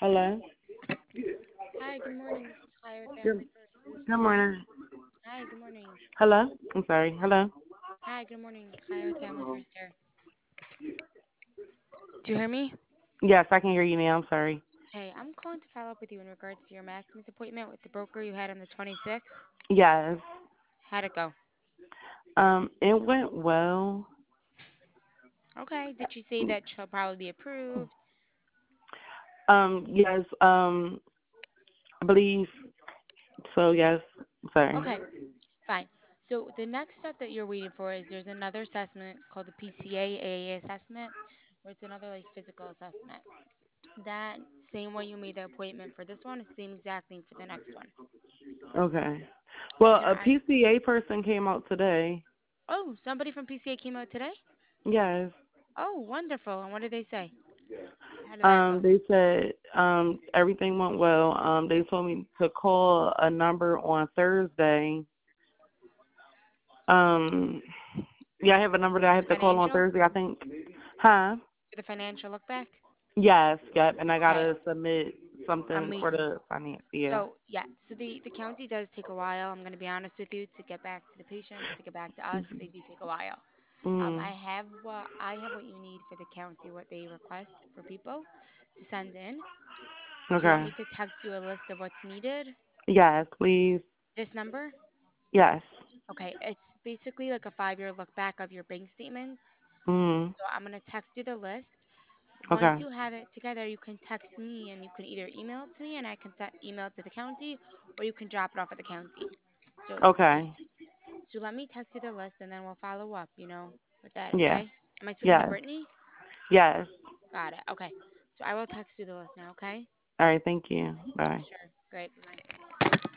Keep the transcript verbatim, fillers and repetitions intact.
Hello. Hi, good morning. This is Chaya with Good, Family Services. good morning. Hi, good morning. Hello. I'm sorry. Hello. Hi, good morning. Chaya with Family First here. Do you hear me? Yes, I can hear you now. I'm sorry. Hey, I'm calling to follow up with you in regards to your Maximus appointment with the broker you had on the twenty-sixth. Yes. How'd it go? Um, it went well. Okay. Did she say that she'll probably be approved? Um, yes. Um, I believe so. Yes. Sorry. Okay, fine. So the next step that you're waiting for is there's another assessment called the P C A A A assessment, where it's another like physical assessment. That same way you made the appointment for this one is the same exact thing for the next one. Okay. Well, Now a I P C A person came out today. Oh, somebody from P C A came out today? Yes. Oh, wonderful. And what did they say? How did that Um, go? they said um everything went well. Um, they told me to call a number on Thursday. Um, yeah, I have a number that I For the have to call on financial? Thursday. I think. Huh? For the financial look back? Yes, yep, and I Okay, gotta submit something for amazing. the finance. Yeah. So, yeah, so the, the county does take a while. I'm going to be honest with you to get back to the patients, to get back to us. They do take a while. Um, I Mm. have what I have what you need for the county, what they request for people to send in. Do you want Okay. me to text you a list of what's needed? Yes, please. This number? Yes. Okay, it's basically like a five-year look back of your bank statements. Mm. So I'm gonna text you the list. Once Okay. you have it together, you can text me and you can either email it to me and I can te- email it to the county, or you can drop it off at the county. So Okay. just so let me text you the list and then we'll follow up, you know, with that, Yeah. okay? Am I speaking to Yes. Brittany? Yes. Got it. Okay. So I will text you the list now, okay? All right. Thank you. Bye. Sure. Great. Bye.